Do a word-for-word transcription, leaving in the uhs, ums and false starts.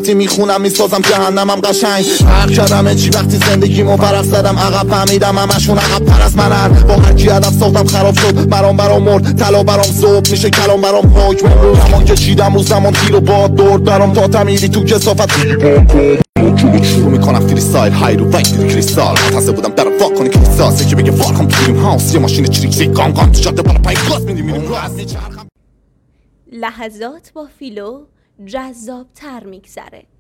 وقتی میخونم میسازم جهنمم قشنگ. فرق کردم چی وقتی زندگیمو برف زدم عقب، فهمیدم همشون عقب تر از منن. با هر کی هدف ساختم خراب شد، برام برام مرد، طلا برام صبح میشه، کلام برام حکم. زمان که چیدم روز زمان تیر و باد دورد برام تا تمیری تو کسافت شروع میکنم فری سایل های رو وقت دیر کریستال. متحصه بودم در واق کنی کلیساس که بگه فارکم تو دریم هاوس، یه ماشین چریکسی گام گام تو جاده بالا پای گاز میدیم میریم راست میچرخم. لحظات با فیلو جذاب تر میگذره.